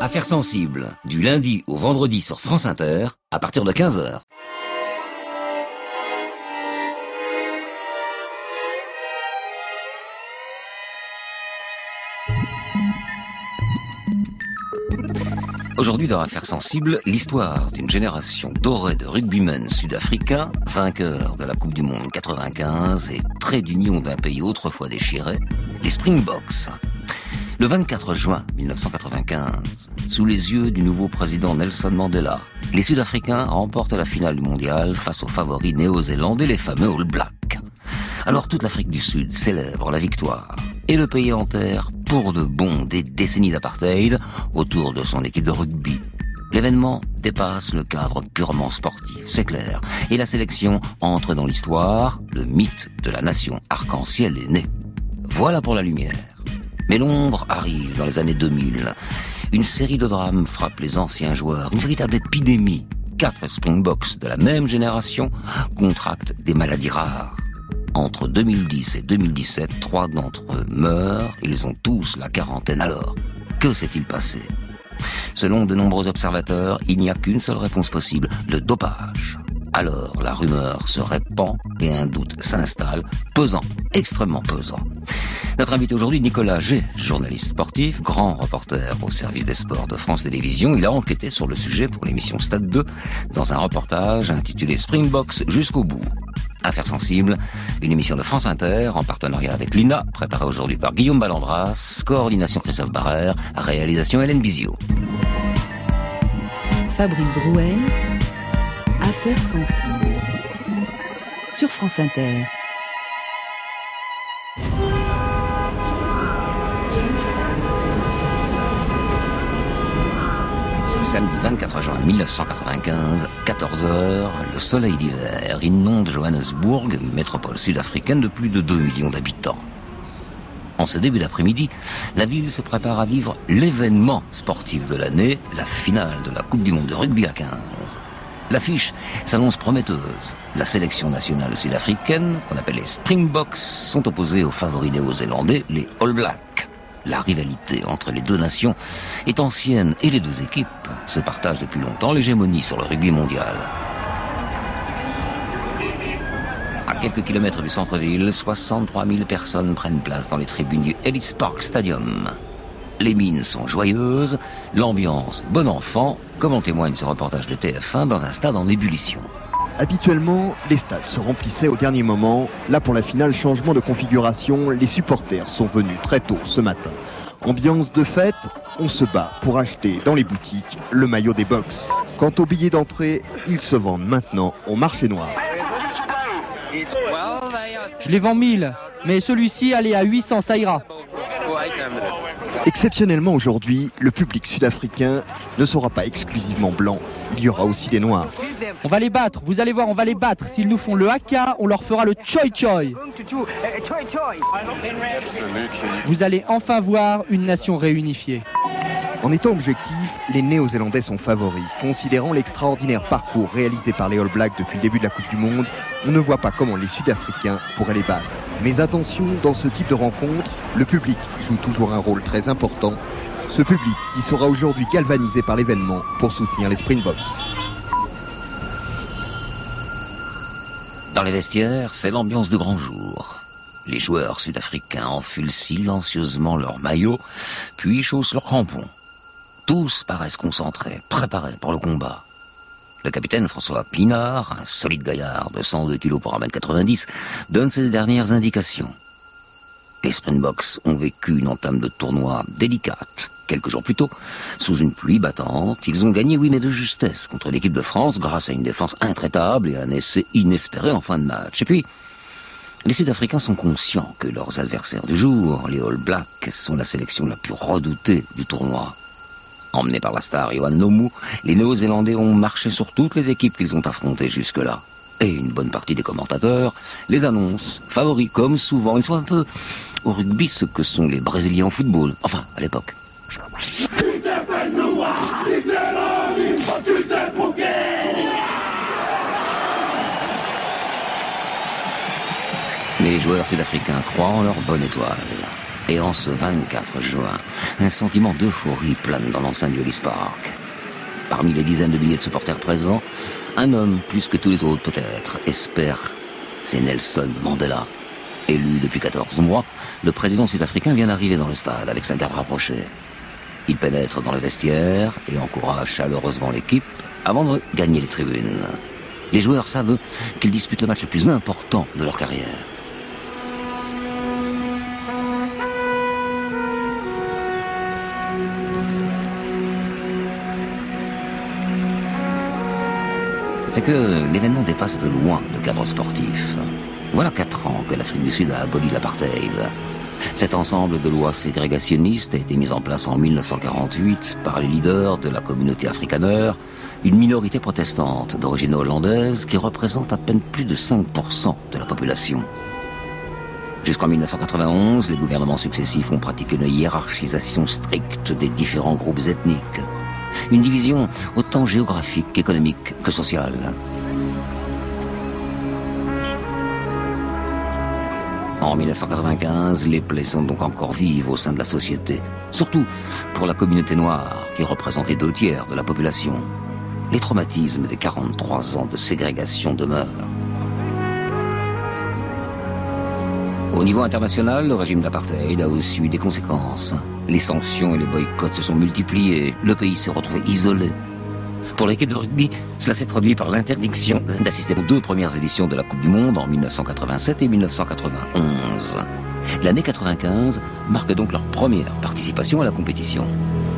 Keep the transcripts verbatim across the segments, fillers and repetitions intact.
Affaires sensibles, du lundi au vendredi sur France Inter, à partir de quinze heures. Aujourd'hui dans Affaires sensibles, l'histoire d'une génération dorée de rugbymen sud-africains, vainqueurs de la Coupe du Monde quatre-vingt-quinze et trait d'union d'un pays autrefois déchiré, les Springboks. Le vingt-quatre juin mille neuf cent quatre-vingt-quinze, sous les yeux du nouveau président Nelson Mandela, les Sud-Africains remportent la finale du mondial face aux favoris néo-zélandais, les fameux All Blacks. Alors toute l'Afrique du Sud célèbre la victoire et le pays enterre pour de bon des décennies d'apartheid autour de son équipe de rugby. L'événement dépasse le cadre purement sportif, c'est clair, et la sélection entre dans l'histoire, le mythe de la nation arc-en-ciel est né. Voilà pour la lumière. Mais l'ombre arrive dans les années deux mille. Une série de drames frappe les anciens joueurs, une véritable épidémie. Quatre Springboks de la même génération contractent des maladies rares. Entre deux mille dix et deux mille dix-sept, trois d'entre eux meurent. Ils ont tous la quarantaine. Alors, que s'est-il passé ? Selon de nombreux observateurs, il n'y a qu'une seule réponse possible, le dopage. Alors, la rumeur se répand et un doute s'installe, pesant, extrêmement pesant. Notre invité aujourd'hui, Nicolas G, journaliste sportif, grand reporter au service des sports de France Télévisions. Il a enquêté sur le sujet pour l'émission Stade deux dans un reportage intitulé Springboks jusqu'au bout. Affaires sensibles, une émission de France Inter en partenariat avec l'I N A, préparée aujourd'hui par Guillaume Ballandras, coordination Christophe Barrère, réalisation Hélène Bizio. Fabrice Drouel, Affaires sensibles, sur France Inter. Samedi vingt-quatre juin mille neuf cent quatre-vingt-quinze, quatorze heures, le soleil d'hiver inonde Johannesburg, métropole sud-africaine de plus de deux millions d'habitants. En ce début d'après-midi, la ville se prépare à vivre l'événement sportif de l'année, la finale de la Coupe du Monde de rugby à quinze. L'affiche s'annonce prometteuse. La sélection nationale sud-africaine, qu'on appelle les Springboks, sont opposés aux favoris néo-zélandais, les All Blacks. La rivalité entre les deux nations est ancienne et les deux équipes se partagent depuis longtemps l'hégémonie sur le rugby mondial. À quelques kilomètres du centre-ville, soixante-trois mille personnes prennent place dans les tribunes du Ellis Park Stadium. Les mines sont joyeuses, l'ambiance bon enfant, comme en témoigne ce reportage de T F un dans un stade en ébullition. Habituellement, les stades se remplissaient au dernier moment. Là, pour la finale, changement de configuration, les supporters sont venus très tôt ce matin. Ambiance de fête, on se bat pour acheter dans les boutiques le maillot des Boks. Quant aux billets d'entrée, ils se vendent maintenant au marché noir. Je les vends mille, mais celui-ci, allez à huit cents, ça ira. Exceptionnellement aujourd'hui, le public sud-africain ne sera pas exclusivement blanc, il y aura aussi des noirs. On va les battre, vous allez voir, on va les battre. S'ils nous font le haka, on leur fera le choi choi. Vous allez enfin voir une nation réunifiée. En étant objectif, les Néo-Zélandais sont favoris. Considérant l'extraordinaire parcours réalisé par les All Blacks depuis le début de la Coupe du Monde, on ne voit pas comment les Sud-Africains pourraient les battre. Mais attention, dans ce type de rencontre, le public joue toujours un rôle très important. Ce public qui sera aujourd'hui galvanisé par l'événement pour soutenir les Springboks. Dans les vestiaires, c'est l'ambiance de grand jour. Les joueurs sud-africains enfilent silencieusement leurs maillots, puis chaussent leurs crampons. Tous paraissent concentrés, préparés pour le combat. Le capitaine François Pinard, un solide gaillard de cent deux kilos pour un mètre quatre-vingt-dix, donne ses dernières indications. Les Springboks ont vécu une entame de tournoi délicate. Quelques jours plus tôt, sous une pluie battante, ils ont gagné, oui, mais de justesse, contre l'équipe de France, grâce à une défense intraitable et un essai inespéré en fin de match. Et puis, les Sud-Africains sont conscients que leurs adversaires du jour, les All Blacks, sont la sélection la plus redoutée du tournoi. Emmenés par la star Johan Nomu, les Néo-Zélandais ont marché sur toutes les équipes qu'ils ont affrontées jusque-là. Et une bonne partie des commentateurs les annoncent favoris, comme souvent. Ils sont un peu au rugby ce que sont les Brésiliens au football. Enfin, à l'époque. Les joueurs sud-africains croient en leur bonne étoile. Et en ce vingt-quatre juin, un sentiment d'euphorie plane dans l'enceinte du Ellis Park. Parmi les dizaines de milliers de supporters présents, un homme, plus que tous les autres peut-être, espère. C'est Nelson Mandela. Élu depuis quatorze mois, le président sud-africain vient d'arriver dans le stade avec sa garde rapprochée. Il pénètre dans le vestiaire et encourage chaleureusement l'équipe avant de gagner les tribunes. Les joueurs savent qu'ils disputent le match le plus important de leur carrière. C'est que l'événement dépasse de loin le cadre sportif. Voilà quatre ans que l'Afrique du Sud a aboli l'apartheid. Cet ensemble de lois ségrégationnistes a été mis en place en mille neuf cent quarante-huit par les leaders de la communauté afrikaner, une minorité protestante d'origine hollandaise qui représente à peine plus de cinq pour cent de la population. Jusqu'en mille neuf cent quatre-vingt-onze, les gouvernements successifs ont pratiqué une hiérarchisation stricte des différents groupes ethniques. Une division autant géographique qu'économique que sociale. En mille neuf cent quatre-vingt-quinze, les plaies sont donc encore vives au sein de la société, surtout pour la communauté noire qui représentait deux tiers de la population. Les traumatismes des quarante-trois ans de ségrégation demeurent. Au niveau international, le régime d'apartheid a aussi eu des conséquences. Les sanctions et les boycotts se sont multipliés. Le pays s'est retrouvé isolé. Pour l'équipe de rugby, cela s'est traduit par l'interdiction d'assister aux deux premières éditions de la Coupe du Monde en mille neuf cent quatre-vingt-sept et mille neuf cent quatre-vingt-onze. L'année quatre-vingt-quinze marque donc leur première participation à la compétition.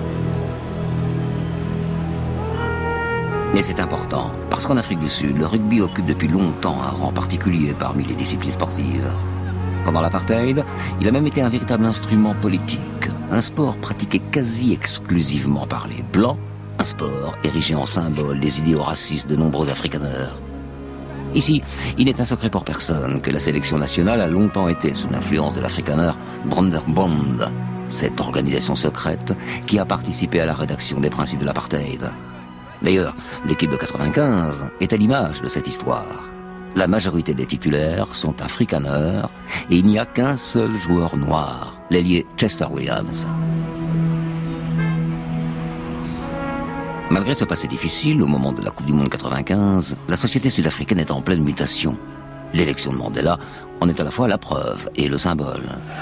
Et c'est important, parce qu'en Afrique du Sud, le rugby occupe depuis longtemps un rang particulier parmi les disciplines sportives. Pendant l'apartheid, il a même été un véritable instrument politique, un sport pratiqué quasi exclusivement par les Blancs, un sport érigé en symbole des idéaux racistes de nombreux afrikaners. Ici, il n'est un secret pour personne que la sélection nationale a longtemps été sous l'influence de l'Afrikaner Brøndby, cette organisation secrète qui a participé à la rédaction des principes de l'apartheid. D'ailleurs, l'équipe de quatre-vingt-quinze est à l'image de cette histoire. La majorité des titulaires sont afrikaners et il n'y a qu'un seul joueur noir, l'ailier Chester Williams. Malgré ce passé difficile, au moment de la Coupe du Monde quatre-vingt-quinze, la société sud-africaine est en pleine mutation. L'élection de Mandela en est à la fois la preuve et le symbole.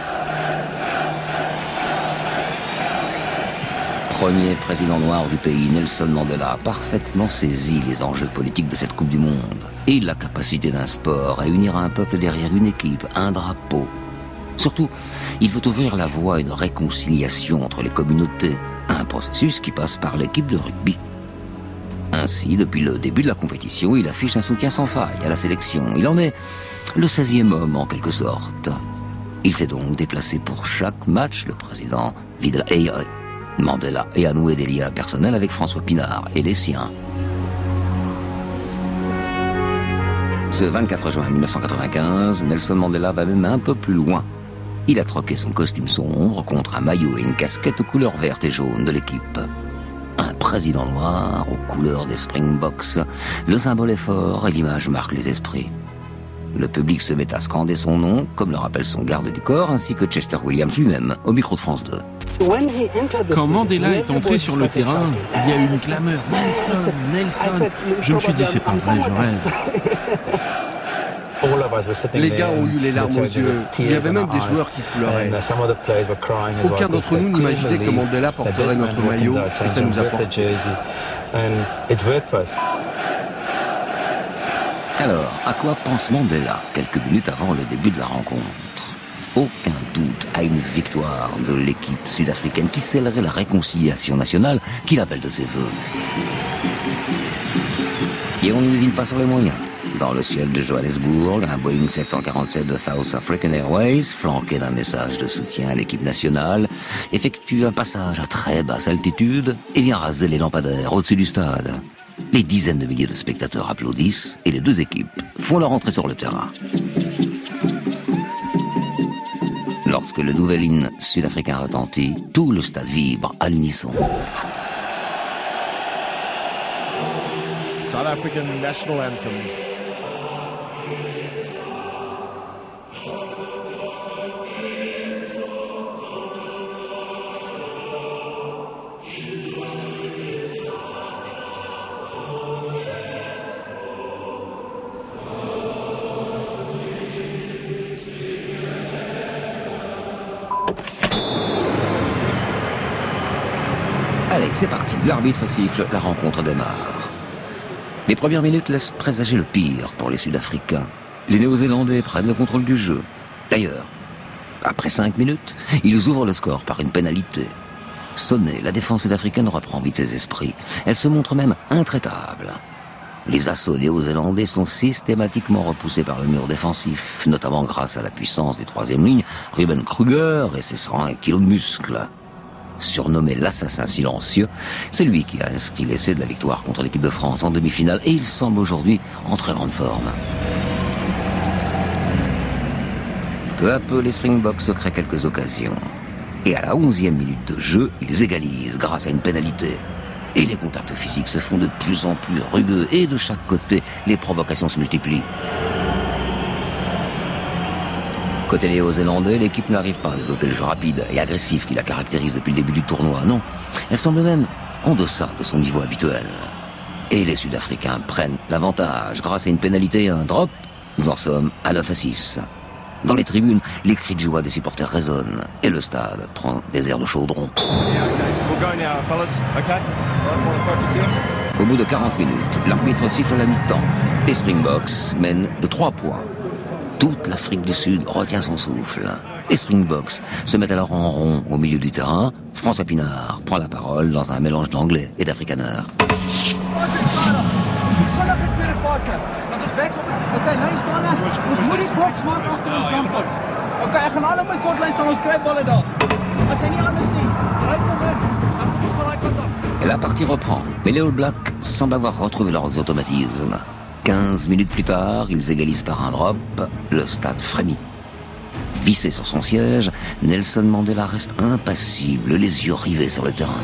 Premier président noir du pays, Nelson Mandela a parfaitement saisi les enjeux politiques de cette Coupe du Monde et la capacité d'un sport à unir un peuple derrière une équipe, un drapeau. Surtout, il veut ouvrir la voie à une réconciliation entre les communautés, un processus qui passe par l'équipe de rugby. Ainsi, depuis le début de la compétition, il affiche un soutien sans faille à la sélection. Il en est le seizième homme en quelque sorte. Il s'est donc déplacé pour chaque match. Le président Videla et Mandela et a noué des liens personnels avec François Pinard et les siens. Ce vingt-quatre juin mille neuf cent quatre-vingt-quinze, Nelson Mandela va même un peu plus loin. Il a troqué son costume sombre contre un maillot et une casquette aux couleurs vertes et jaunes de l'équipe. Un président noir aux couleurs des Springboks. Le symbole est fort et l'image marque les esprits. Le public se met à scander son nom, comme le rappelle son garde du corps, ainsi que Chester Williams lui-même, au micro de France deux. Quand Mandela est entré sur le terrain, il y a eu une clameur « Nelson, Nelson !» Je me suis dit, c'est pas vrai, je rêve. Les gars ont eu les larmes aux yeux. Il y avait même des joueurs qui pleuraient. Aucun d'entre nous n'imaginait que Mandela porterait notre maillot et ça nous a porté. Alors, à quoi pense Mandela quelques minutes avant le début de la rencontre? Aucun doute à une victoire de l'équipe sud-africaine qui scellerait la réconciliation nationale qu'il appelle de ses voeux. Et on n'hésite pas sur les moyens. Dans le ciel de Johannesburg, un Boeing sept cent quarante-sept de South African Airways, flanqué d'un message de soutien à l'équipe nationale, effectue un passage à très basse altitude et vient raser les lampadaires au-dessus du stade. Les dizaines de milliers de spectateurs applaudissent et les deux équipes font leur entrée sur le terrain. Lorsque le nouvel hymne sud-africain retentit, tout le stade vibre à l'unisson. South African national anthems. Allez, c'est parti, l'arbitre siffle, la rencontre démarre. Les premières minutes laissent présager le pire pour les Sud-Africains. Les Néo-Zélandais prennent le contrôle du jeu. D'ailleurs, après cinq minutes, ils ouvrent le score par une pénalité. Sonnée, la défense sud-africaine reprend vite ses esprits. Elle se montre même intraitable. Les assauts néo-zélandais sont systématiquement repoussés par le mur défensif, notamment grâce à la puissance du troisième ligne, Ruben Kruger et ses cent un kilos de muscles. Surnommé l'assassin silencieux, c'est lui qui a inscrit l'essai de la victoire contre l'équipe de France en demi-finale et il semble aujourd'hui en très grande forme. Peu à peu, les Springboks se créent quelques occasions. Et à la onzième minute de jeu, ils égalisent grâce à une pénalité. Et les contacts physiques se font de plus en plus rugueux et de chaque côté, les provocations se multiplient. Côté néo-zélandais, l'équipe n'arrive pas à développer le jeu rapide et agressif qui la caractérise depuis le début du tournoi, non. Elle semble même en deçà de son niveau habituel. Et les Sud-Africains prennent l'avantage grâce à une pénalité et un drop. Nous en sommes à neuf à six. Dans les tribunes, les cris de joie des supporters résonnent et le stade prend des airs de chaudron. Au bout de quarante minutes, l'arbitre siffle la mi-temps. Les Springboks mènent de trois points. Toute l'Afrique du Sud retient son souffle. Les Springboks se mettent alors en rond au milieu du terrain. François Pinard prend la parole dans un mélange d'anglais et d'afrikaner. Et la partie reprend, mais les All Blacks semblent avoir retrouvé leurs automatismes. quinze minutes plus tard, ils égalisent par un drop, le stade frémit. Vissé sur son siège, Nelson Mandela reste impassible, les yeux rivés sur le terrain.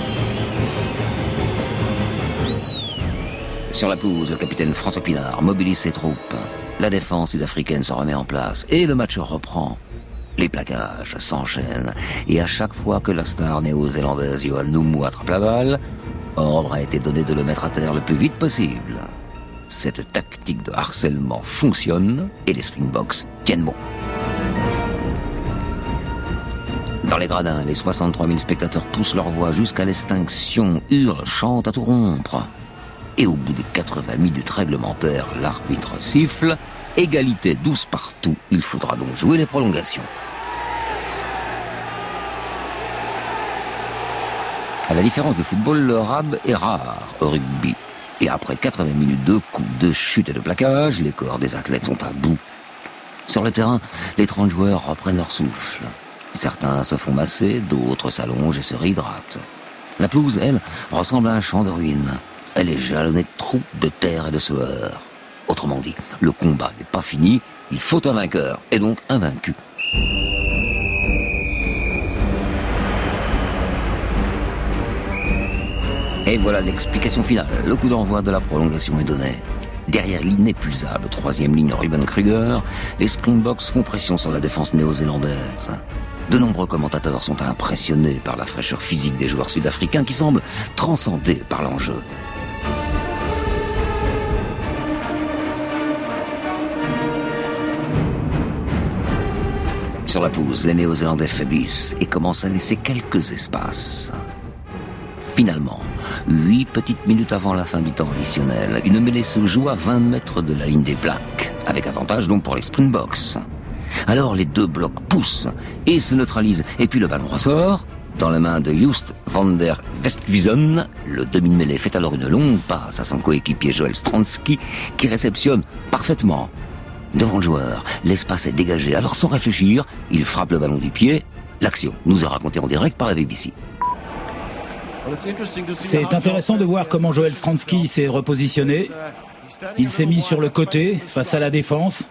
Sur la pelouse, le capitaine François Pinard mobilise ses troupes. La défense sud-africaine se remet en place et le match reprend. Les plaquages s'enchaînent et à chaque fois que la star néo-zélandaise Johan Noumou attrape la balle, ordre a été donné de le mettre à terre le plus vite possible. Cette tactique de harcèlement fonctionne et les Springboks tiennent bon. Dans les gradins, les soixante-trois mille spectateurs poussent leur voix jusqu'à l'extinction, hurlent, chantent à tout rompre. Et au bout de quatre-vingts minutes réglementaires, l'arbitre siffle. Égalité douze partout, il faudra donc jouer les prolongations. À la différence du football, le rab est rare au rugby. Et après quatre-vingts minutes de coups, de chutes et de plaquages, les corps des athlètes sont à bout. Sur le terrain, les trente joueurs reprennent leur souffle. Certains se font masser, d'autres s'allongent et se réhydratent. La pelouse, elle, ressemble à un champ de ruines. Elle est jalonnée de trous, de terre et de sueur. Autrement dit, le combat n'est pas fini, il faut un vainqueur, et donc un vaincu. Et voilà l'explication finale. Le coup d'envoi de la prolongation est donné. Derrière l'inépuisable troisième ligne Ruben Kruger, les Springboks font pression sur la défense néo-zélandaise. De nombreux commentateurs sont impressionnés par la fraîcheur physique des joueurs sud-africains qui semblent transcendés par l'enjeu. Sur la pelouse, les Néo-Zélandais faiblissent et commencent à laisser quelques espaces. Finalement, huit petites minutes avant la fin du temps additionnel, une mêlée se joue à vingt mètres de la ligne des Blacks, avec avantage donc pour les Springboks. Alors les deux blocs poussent et se neutralisent, et puis le ballon ressort. Dans la main de Joost van der Westhuizen, le demi-mêlée fait alors une longue passe à son coéquipier Joel Stransky, qui réceptionne parfaitement. Devant le joueur, l'espace est dégagé, alors sans réfléchir, il frappe le ballon du pied. L'action nous est racontée en direct par la B B C. C'est intéressant de voir comment Joel Stransky s'est repositionné. Il s'est mis sur le côté, face à la défense.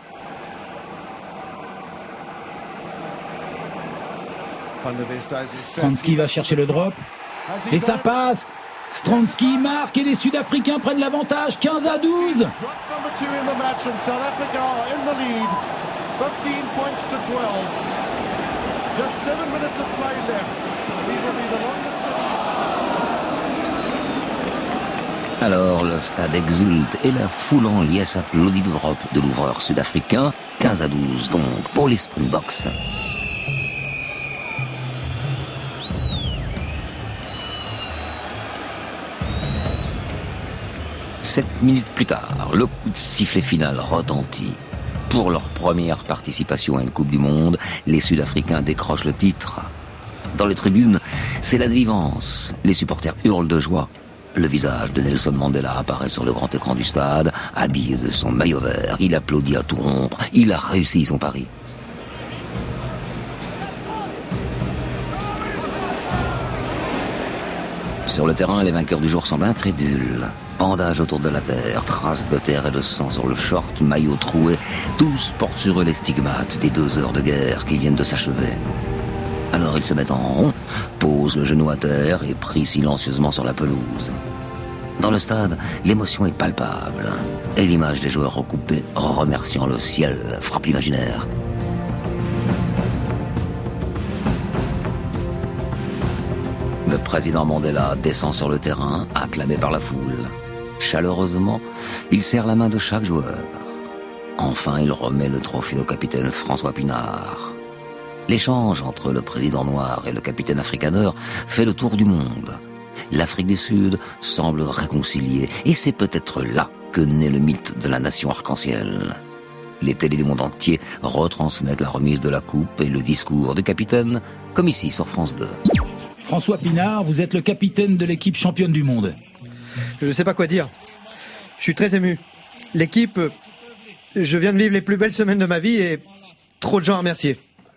Stransky va chercher le drop. Et ça passe. Stransky marque et les Sud-Africains prennent l'avantage, quinze à douze. Alors le stade exulte et la foule en liesse applaudit le drop de l'ouvreur sud-africain, quinze à douze donc pour les Springboks. Sept minutes plus tard, le coup de sifflet final retentit. Pour leur première participation à une Coupe du Monde, les Sud-Africains décrochent le titre. Dans les tribunes, c'est la délivrance. Les supporters hurlent de joie. Le visage de Nelson Mandela apparaît sur le grand écran du stade, habillé de son maillot vert. Il applaudit à tout rompre. Il a réussi son pari. Sur le terrain, les vainqueurs du jour semblent incrédules. Bandage autour de la terre, traces de terre et de sang sur le short, maillot troué. Tous portent sur eux les stigmates des deux heures de guerre qui viennent de s'achever. Alors ils se mettent en rond, posent le genou à terre et prient silencieusement sur la pelouse. Dans le stade, l'émotion est palpable. Et l'image des joueurs recoupés, remerciant le ciel, frappe l'imaginaire. Le président Mandela descend sur le terrain, acclamé par la foule. Chaleureusement, il serre la main de chaque joueur. Enfin, il remet le trophée au capitaine François Pienaar. L'échange entre le président noir et le capitaine afrikaner fait le tour du monde. L'Afrique du Sud semble réconciliée, et c'est peut-être là que naît le mythe de la nation arc-en-ciel. Les télés du monde entier retransmettent la remise de la coupe et le discours du capitaine, comme ici sur France deux. François Pienaar, vous êtes le capitaine de l'équipe championne du monde. Je ne sais pas quoi dire. Je suis très ému. L'équipe, je viens de vivre les plus belles semaines de ma vie et trop de gens à remercier.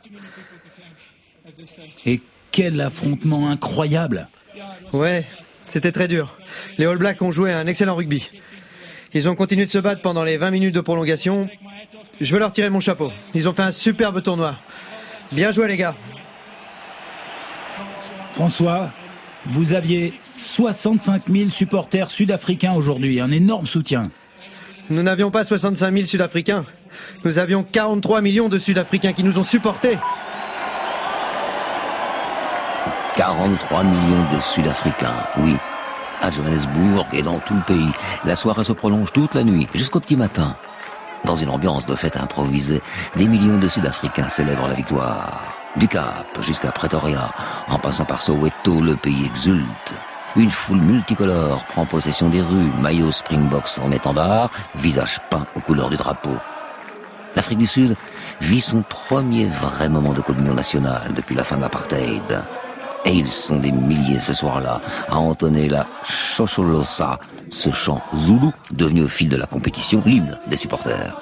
Et quel affrontement incroyable! Ouais, c'était très dur. Les All Blacks ont joué un excellent rugby. Ils ont continué de se battre pendant les vingt minutes de prolongation. Je veux leur tirer mon chapeau. Ils ont fait un superbe tournoi. Bien joué les gars. François, vous aviez soixante-cinq mille supporters sud-africains aujourd'hui, un énorme soutien. Nous n'avions pas soixante-cinq mille Sud-Africains. Nous avions quarante-trois millions de Sud-Africains qui nous ont supportés. quarante-trois millions de Sud-Africains, oui. À Johannesburg et dans tout le pays, la soirée se prolonge toute la nuit, jusqu'au petit matin. Dans une ambiance de fête improvisée, des millions de Sud-Africains célèbrent la victoire. Du Cap jusqu'à Pretoria, en passant par Soweto, le pays exulte. Une foule multicolore prend possession des rues, maillot Springboks en étendard, visage peint aux couleurs du drapeau. L'Afrique du Sud vit son premier vrai moment de communion nationale depuis la fin de l'apartheid. Et ils sont des milliers ce soir-là à entonner la Shosholosa, ce chant zoulou devenu au fil de la compétition l'hymne des supporters.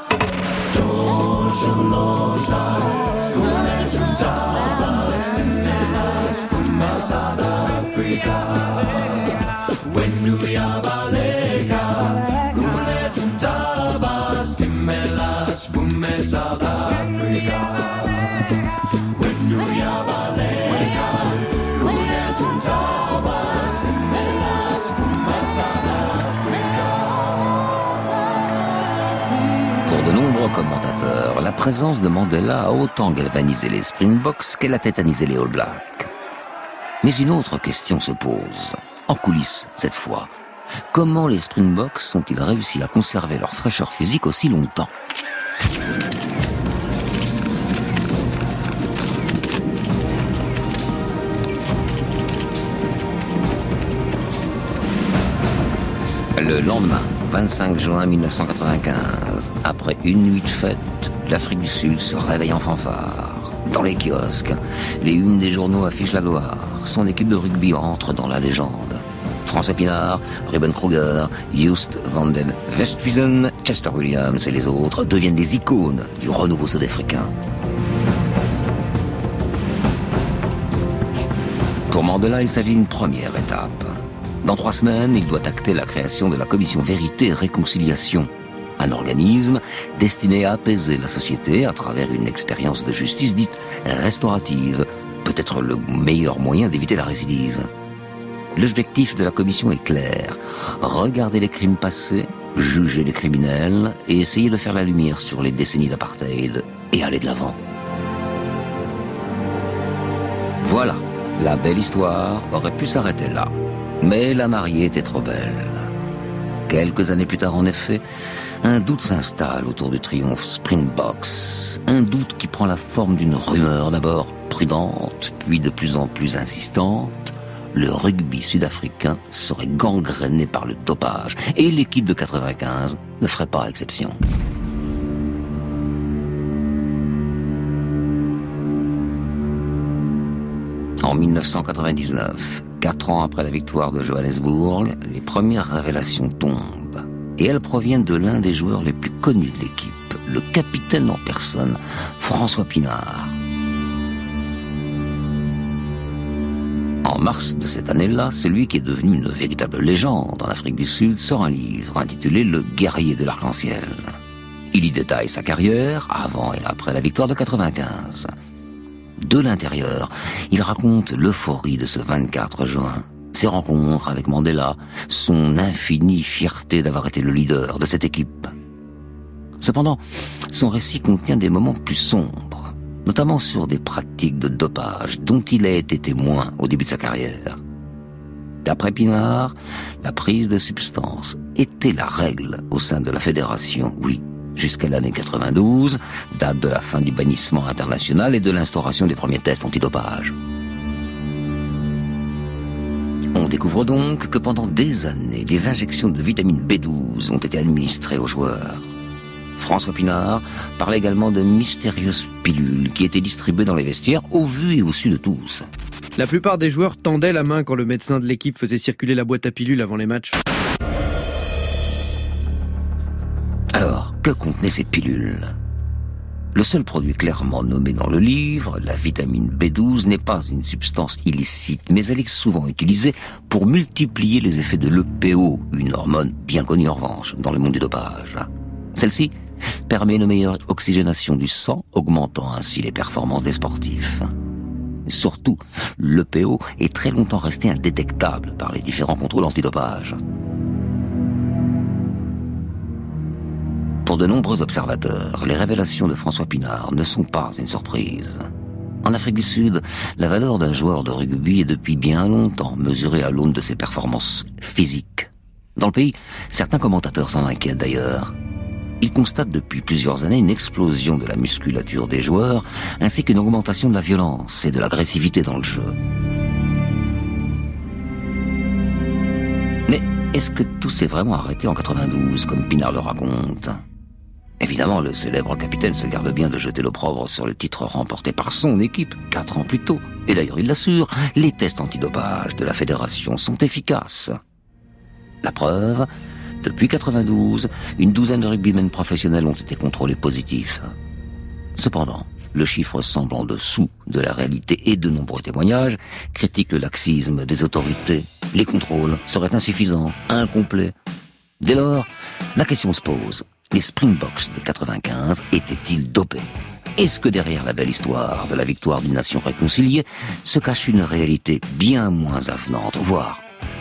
Pour de nombreux commentateurs, la présence de Mandela a autant galvanisé les Springboks qu'elle a tétanisé les All Blacks. Mais une autre question se pose, en coulisses cette fois. Comment les Springboks ont-ils réussi à conserver leur fraîcheur physique aussi longtemps ? Le lendemain, vingt-cinq juin mille neuf cent quatre-vingt-quinze, après une nuit de fête, l'Afrique du Sud se réveille en fanfare. Dans les kiosques, les unes des journaux affichent la gloire. Son équipe de rugby entre dans la légende. François Pienaar, Ruben Kruger, Joost van den Westhuizen, Chester Williams et les autres deviennent des icônes du renouveau sud-africain. Pour Mandela, il s'agit d'une première étape. Dans trois semaines, il doit acter la création de la Commission Vérité et Réconciliation, un organisme destiné à apaiser la société à travers une expérience de justice dite restaurative, peut-être le meilleur moyen d'éviter la récidive. L'objectif de la commission est clair, regarder les crimes passés, juger les criminels et essayer de faire la lumière sur les décennies d'apartheid et aller de l'avant. Voilà, la belle histoire aurait pu s'arrêter là. Mais la mariée était trop belle. Quelques années plus tard, en effet, un doute s'installe autour du triomphe Springboks. Un doute qui prend la forme d'une rumeur d'abord prudente, puis de plus en plus insistante. le rugby sud-africain serait gangréné par le dopage et l'équipe de quatre-vingt-quinze ne ferait pas exception. En mille neuf cent quatre-vingt-dix-neuf, quatre ans après la victoire de Johannesburg, les premières révélations tombent. Et elles proviennent de l'un des joueurs les plus connus de l'équipe, le capitaine en personne, François Pinard. En mars de cette année-là, celui qui est devenu une véritable légende en Afrique du Sud sort un livre intitulé « Le guerrier de l'arc-en-ciel ». Il y détaille sa carrière, avant et après la victoire de quatre-vingt-quinze. De l'intérieur, il raconte l'euphorie de ce vingt-quatre juin, ses rencontres avec Mandela, son infinie fierté d'avoir été le leader de cette équipe. Cependant, son récit contient des moments plus sombres, notamment sur des pratiques de dopage dont il a été témoin au début de sa carrière. D'après Pinard, la prise de substances était la règle au sein de la fédération, oui, jusqu'à l'année quatre-vingt-douze, date de la fin du bannissement international et de l'instauration des premiers tests antidopage. On découvre donc que pendant des années, des injections de vitamine B douze ont été administrées aux joueurs. François Pinard parle également de mystérieuses pilules qui étaient distribuées dans les vestiaires au vu et au su de tous. La plupart des joueurs tendaient la main quand le médecin de l'équipe faisait circuler la boîte à pilules avant les matchs. Alors, que contenaient ces pilules ? Le seul produit clairement nommé dans le livre, la vitamine B douze, n'est pas une substance illicite, mais elle est souvent utilisée pour multiplier les effets de l'E P O, une hormone bien connue en revanche dans le monde du dopage. Celle-ci permet une meilleure oxygénation du sang, augmentant ainsi les performances des sportifs. Surtout, l'E P O est très longtemps resté indétectable par les différents contrôles antidopage. Pour de nombreux observateurs, les révélations de François Pinard ne sont pas une surprise. En Afrique du Sud, la valeur d'un joueur de rugby est depuis bien longtemps mesurée à l'aune de ses performances physiques. Dans le pays, certains commentateurs s'en inquiètent d'ailleurs. Ils constatent depuis plusieurs années une explosion de la musculature des joueurs, ainsi qu'une augmentation de la violence et de l'agressivité dans le jeu. Mais est-ce que tout s'est vraiment arrêté en quatre-vingt-douze, comme Pinard le raconte ? Évidemment, le célèbre capitaine se garde bien de jeter l'opprobre sur le titre remporté par son équipe, quatre ans plus tôt. Et d'ailleurs, il l'assure, les tests antidopage de la fédération sont efficaces. La preuve, depuis quatre-vingt-douze, une douzaine de rugbymen professionnels ont été contrôlés positifs. Cependant, le chiffre semble en dessous de la réalité et de nombreux témoignages critiquent le laxisme des autorités. Les contrôles seraient insuffisants, incomplets. Dès lors, la question se pose. Les Springboks de quatre-vingt-quinze étaient-ils dopés ? Est-ce que derrière la belle histoire de la victoire d'une nation réconciliée se cache une réalité bien moins avenante, voire dramatique ?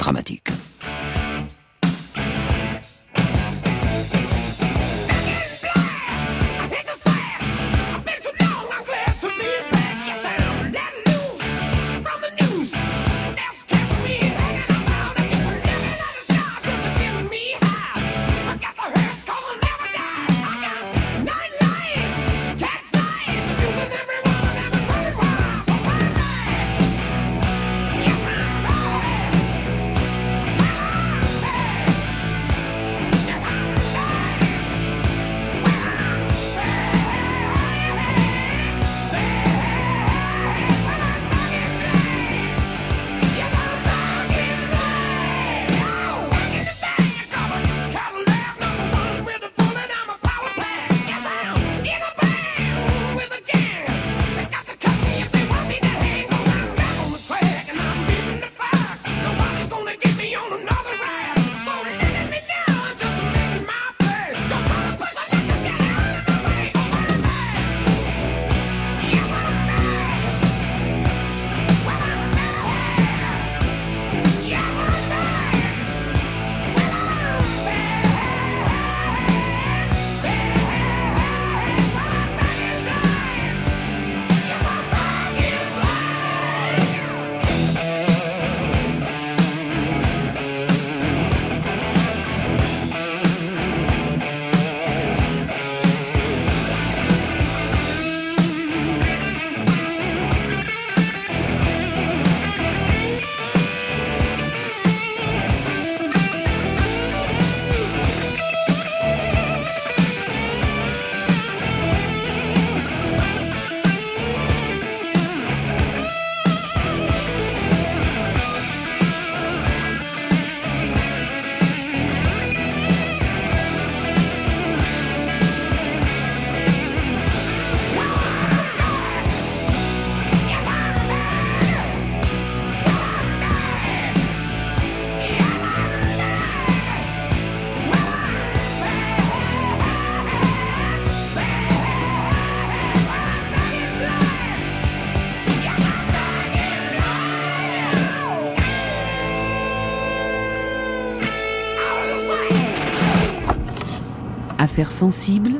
Affaires sensibles,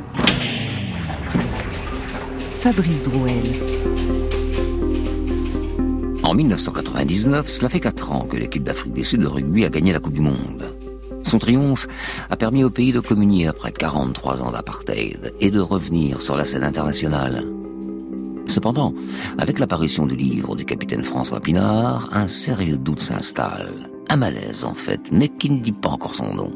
Fabrice Drouel. En mille neuf cent quatre-vingt-dix-neuf, cela fait quatre ans que l'équipe d'Afrique du Sud de rugby a gagné la Coupe du Monde. Son triomphe a permis au pays de communier après quarante-trois ans d'apartheid et de revenir sur la scène internationale. Cependant, avec l'apparition du livre du capitaine François Pinard, un sérieux doute s'installe. Un malaise en fait, mais qui ne dit pas encore son nom.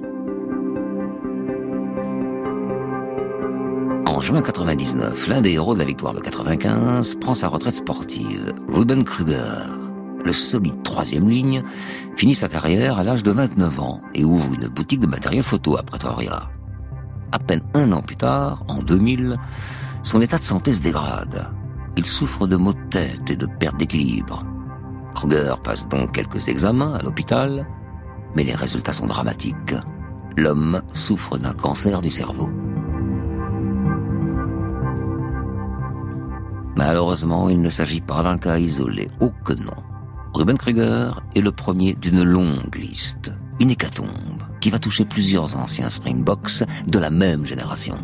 En juin quatre-vingt-dix-neuf, l'un des héros de la victoire de quatre-vingt-quinze prend sa retraite sportive. Ruben Kruger, le solide troisième ligne, finit sa carrière à l'âge de vingt-neuf ans et ouvre une boutique de matériel photo à Pretoria. À peine un an plus tard, en deux mille, son état de santé se dégrade. Il souffre de maux de tête et de perte d'équilibre. Kruger passe donc quelques examens à l'hôpital, mais les résultats sont dramatiques. L'homme souffre d'un cancer du cerveau. Malheureusement, il ne s'agit pas d'un cas isolé, oh que non. Ruben Kruger est le premier d'une longue liste, une hécatombe, qui va toucher plusieurs anciens Springboks de la même génération.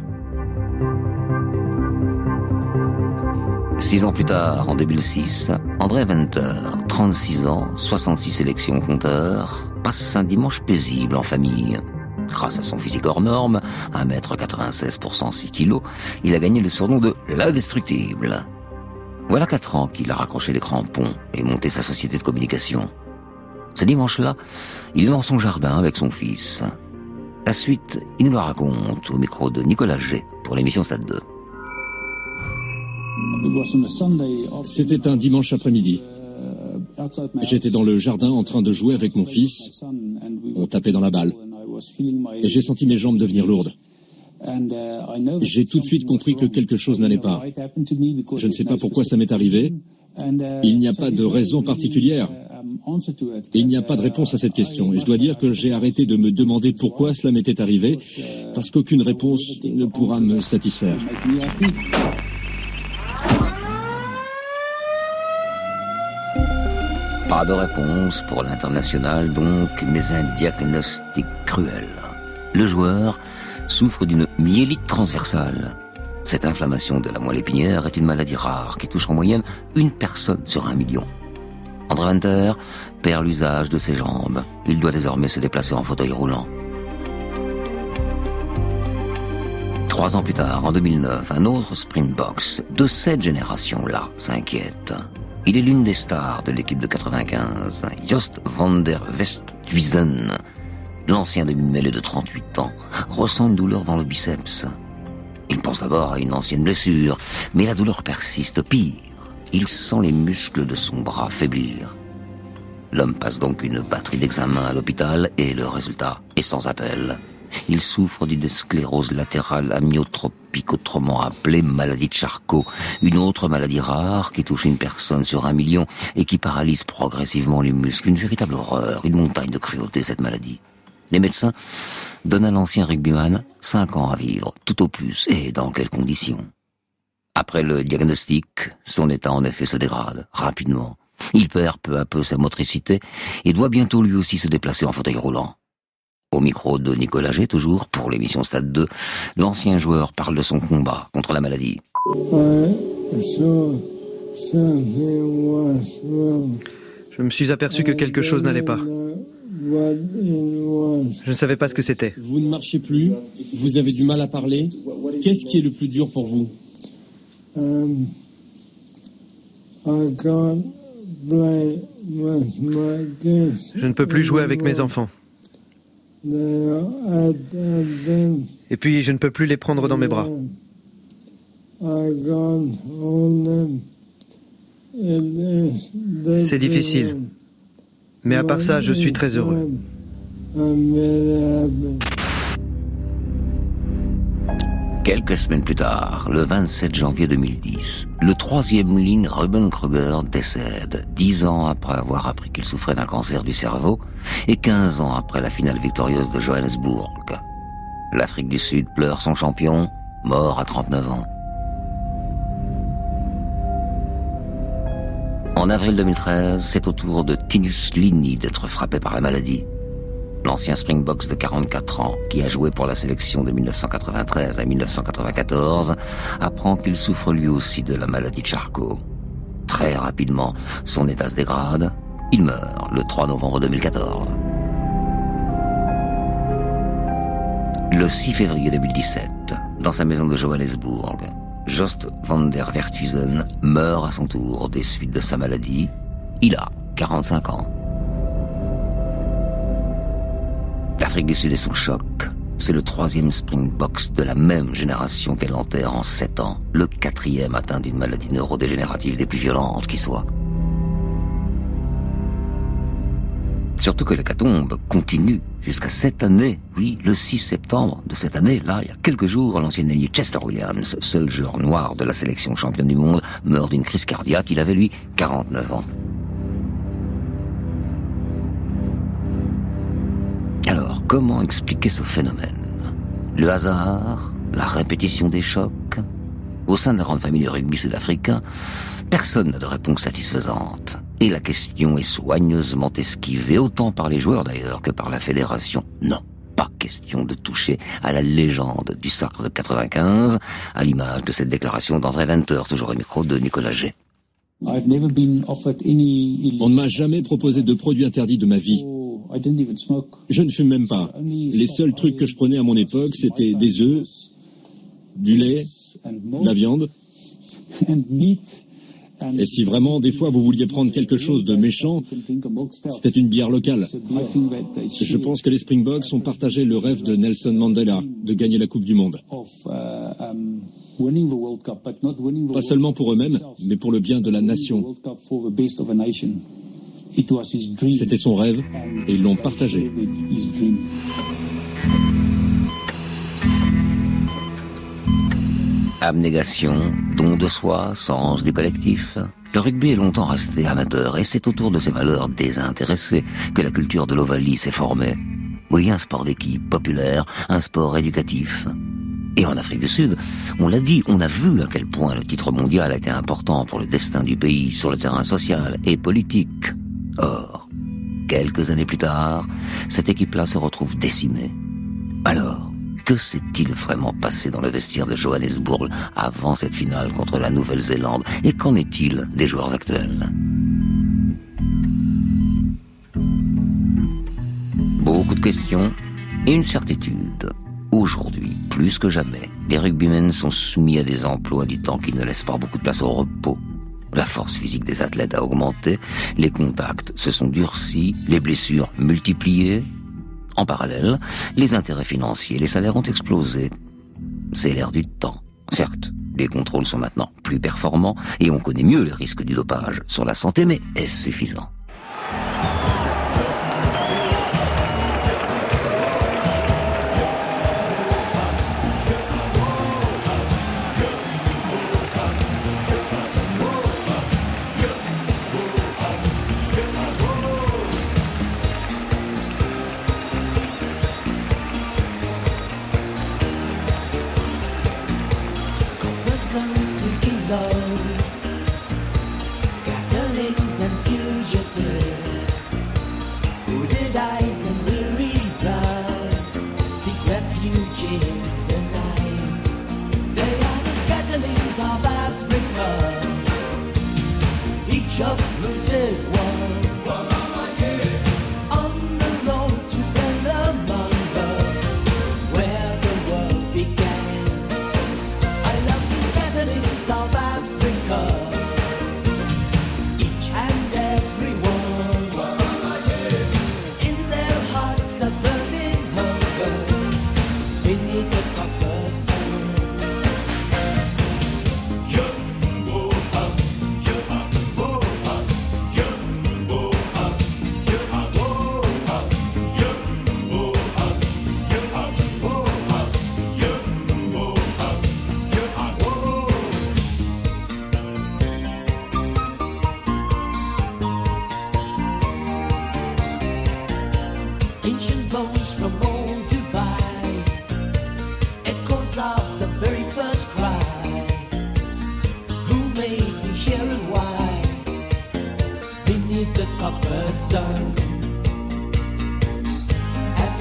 Six ans plus tard, en deux mille six, André Venter, trente-six ans, soixante-six sélections compteur, passe un dimanche paisible en famille. Grâce à son physique hors norme, un mètre quatre-vingt-seize pour cent six kilos, il a gagné le surnom de l'indestructible. Voilà quatre ans qu'il a raccroché les crampons et monté sa société de communication. Ce dimanche-là, il est dans son jardin avec son fils. La suite, il nous la raconte au micro de Nicolas G pour l'émission Stade deux. C'était un dimanche après-midi. J'étais dans le jardin en train de jouer avec mon fils. On tapait dans la balle. Et j'ai senti mes jambes devenir lourdes. J'ai tout de suite compris que quelque chose n'allait pas. Je ne sais pas pourquoi ça m'est arrivé. Il n'y a pas de raison particulière. Et il n'y a pas de réponse à cette question. Et je dois dire que j'ai arrêté de me demander pourquoi cela m'était arrivé, parce qu'aucune réponse ne pourra me satisfaire. Pas de réponse pour l'international donc, mais un diagnostic cruel. Le joueur souffre d'une myélite transversale. Cette inflammation de la moelle épinière est une maladie rare qui touche en moyenne une personne sur un million. André Venter perd l'usage de ses jambes. Il doit désormais se déplacer en fauteuil roulant. Trois ans plus tard, en deux mille neuf, un autre Springboks de cette génération-là s'inquiète. Il est l'une des stars de l'équipe de quatre-vingt-quinze, Joost van der Westhuizen. L'ancien demi-mêlée de trente-huit ans ressent une douleur dans le biceps. Il pense d'abord à une ancienne blessure, mais la douleur persiste. Pire, il sent les muscles de son bras faiblir. L'homme passe donc une batterie d'examens à l'hôpital et le résultat est sans appel. Il souffre d'une sclérose latérale amyotropique, autrement appelée maladie de Charcot, une autre maladie rare qui touche une personne sur un million et qui paralyse progressivement les muscles. Une véritable horreur, une montagne de cruauté, cette maladie. Les médecins donnent à l'ancien rugbyman cinq ans à vivre, tout au plus, et dans quelles conditions. Après le diagnostic, son état en effet se dégrade, rapidement. Il perd peu à peu sa motricité et doit bientôt lui aussi se déplacer en fauteuil roulant. Au micro de Nicolas G, toujours, pour l'émission Stade deux, l'ancien joueur parle de son combat contre la maladie. Je me suis aperçu que quelque chose n'allait pas. Je ne savais pas ce que c'était. Vous ne marchez plus, vous avez du mal à parler. Qu'est-ce qui est le plus dur pour vous ? Je ne peux plus jouer avec mes enfants. Et puis, je ne peux plus les prendre dans mes bras. C'est difficile. Mais à part ça, je suis très heureux. Quelques semaines plus tard, le vingt-sept janvier deux mille dix, le troisième ligne Ruben Kruger décède, dix ans après avoir appris qu'il souffrait d'un cancer du cerveau et quinze ans après la finale victorieuse de Johannesburg. L'Afrique du Sud pleure son champion, mort à trente-neuf ans. En avril deux mille treize, c'est au tour de Tinus Lini d'être frappé par la maladie. l'ancien Springboks de quarante-quatre ans, qui a joué pour la sélection de mille neuf cent quatre-vingt-treize à mille neuf cent quatre-vingt-quatorze, apprend qu'il souffre lui aussi de la maladie de Charcot. Très rapidement, son état se dégrade. Il meurt le trois novembre deux mille quatorze. Le six février deux mille dix-sept, dans sa maison de Johannesburg, Jost van der Werthuizen meurt à son tour des suites de sa maladie. Il a quarante-cinq ans. L'Afrique du Sud est sous le choc. C'est le troisième Springboks de la même génération qu'elle enterre en sept ans, le quatrième atteint d'une maladie neurodégénérative des plus violentes qui soit. Surtout que l'hécatombe continue jusqu'à cette année. Oui, le six septembre de cette année, là, il y a quelques jours, l'ancien ailier Chester Williams, seul joueur noir de la sélection championne du monde, meurt d'une crise cardiaque. Il avait, lui, quarante-neuf ans. Alors, comment expliquer ce phénomène? Le hasard? La répétition des chocs? Au sein de la grande famille du rugby sud-africain, personne n'a de réponse satisfaisante. Et la question est soigneusement esquivée, autant par les joueurs d'ailleurs que par la fédération. Non, pas question de toucher à la légende du sacre de quatre-vingt-quinze, à l'image de cette déclaration d'André Venter, toujours au micro de Nicolas G. On ne m'a jamais proposé de produit interdit de ma vie. Je ne fume même pas. Les seuls trucs que je prenais à mon époque, c'était des œufs, du lait, de la viande. Et si vraiment, des fois, vous vouliez prendre quelque chose de méchant, c'était une bière locale. Je pense que les Springboks ont partagé le rêve de Nelson Mandela, de gagner la Coupe du Monde. Pas seulement pour eux-mêmes, mais pour le bien de la nation. C'était son rêve, et ils l'ont partagé. Abnégation, don de soi, sens du collectif. Le rugby est longtemps resté amateur et c'est autour de ces valeurs désintéressées que la culture de l'Ovalie s'est formée. Oui, un sport d'équipe populaire, un sport éducatif. Et en Afrique du Sud, on l'a dit, on a vu à quel point le titre mondial a été important pour le destin du pays sur le terrain social et politique. Or, quelques années plus tard, cette équipe-là se retrouve décimée. Alors, que s'est-il vraiment passé dans le vestiaire de Johannesburg avant cette finale contre la Nouvelle-Zélande? Et qu'en est-il des joueurs actuels? Beaucoup de questions et une certitude. Aujourd'hui, plus que jamais, les rugbymen sont soumis à des emplois du temps qui ne laissent pas beaucoup de place au repos. La force physique des athlètes a augmenté, les contacts se sont durcis, les blessures multipliées. En parallèle, les intérêts financiers, les salaires ont explosé. C'est l'ère du temps. Certes, les contrôles sont maintenant plus performants et on connaît mieux les risques du dopage sur la santé, mais est-ce suffisant?